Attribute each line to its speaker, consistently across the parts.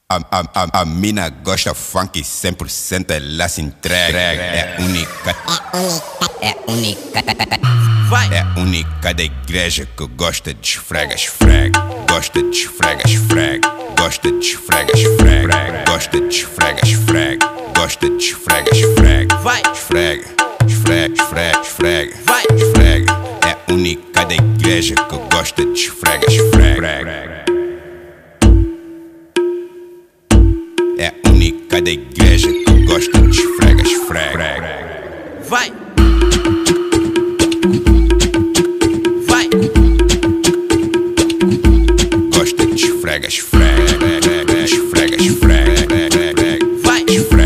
Speaker 1: A mina gosta funk 100%, ela se entrega. É única.
Speaker 2: É única.
Speaker 1: É única da igreja que gosta de esfrega. Gosta de esfrega. Gosta de esfrega. Gosta de esfrega. Gosta de esfrega.
Speaker 2: Vai.
Speaker 1: Esfrega. Vai. Esfrega. É única da igreja que gosta de esfrega. É única da igreja que gosta de esfrega.
Speaker 2: Vai.
Speaker 1: Gosta de esfrega.
Speaker 2: Vai.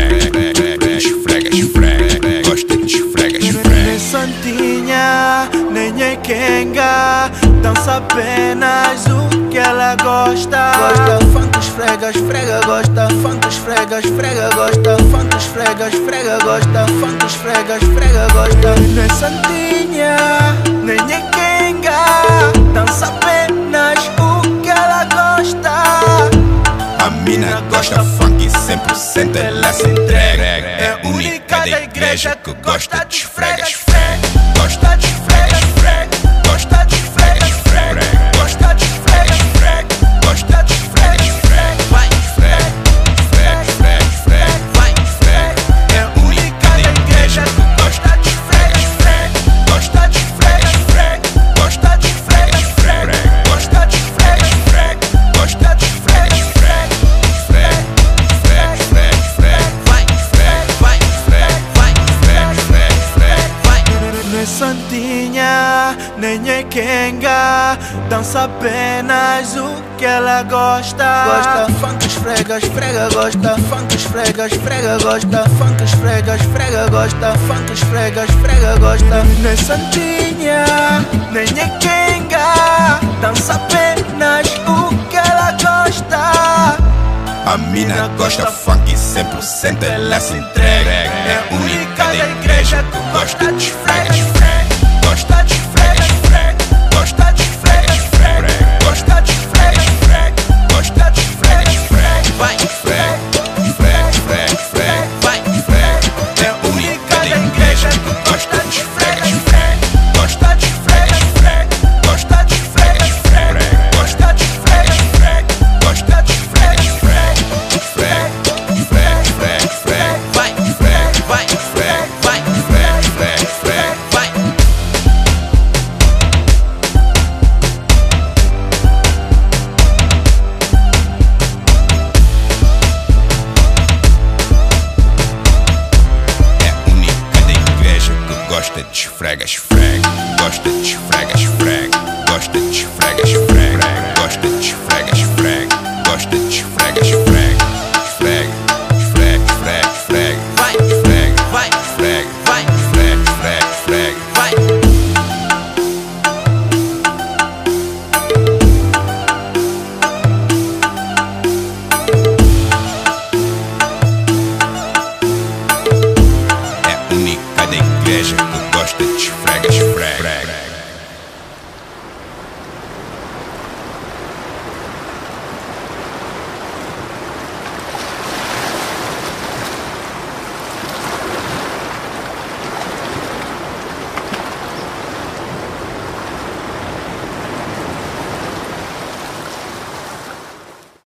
Speaker 1: Esfrega. Gosta de esfrega.
Speaker 3: Nem santinha, nem é quenga, dança apenas o que ela gosta. Gosta funk, esfrega, gosta funk, esfrega, gosta funk, esfrega, gosta funk, esfrega, gosta. Nem santinha, nem é quenga, dança apenas o que ela gosta.
Speaker 1: A mina gosta funk 100%, ela se entrega. É única da igreja que gosta de esfrega. Gosta de esfrega. Gosta de esfrega. Gosta de esfrega. Gosta de esfrega.
Speaker 2: Vai.
Speaker 1: Vai. É única da igreja que gosta de esfrega. Gosta de esfrega. Gosta de esfrega. Gosta de esfrega. Gosta de esfrega.
Speaker 3: Nem santinha, nem é quenga, dança apenas o que ela gosta. Gosta funk, esfrega, gosta funk, esfrega, gosta funk, esfrega, gosta funk, esfrega, gosta. Nem santinha, nem é quenga, dança apenas o que ela gosta.
Speaker 1: A mina gosta funk 100%, ela se entrega. É única da igreja que gosta de esfrega. Gosta de esfrega. Gosta de esfrega. Gosta de esfrega. Gosta de esfrega.
Speaker 2: Vai.
Speaker 1: Vai. É única da igreja que gosta de esfrega. Gosta de esfrega. Gosta de esfrega. Gosta de esfrega. Gosta de esfrega. Gosta de esfrega.